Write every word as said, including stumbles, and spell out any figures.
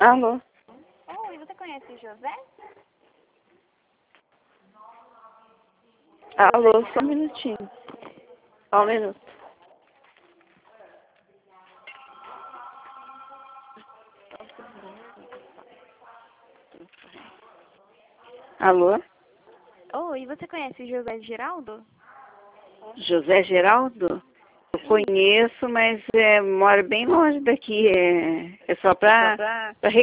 Alô? Oi, você conhece o José? Alô, só um minutinho. Só um minuto. Alô? Oi, você conhece o José Geraldo? José Geraldo? Eu conheço, mas é, mora bem longe daqui. É, é só para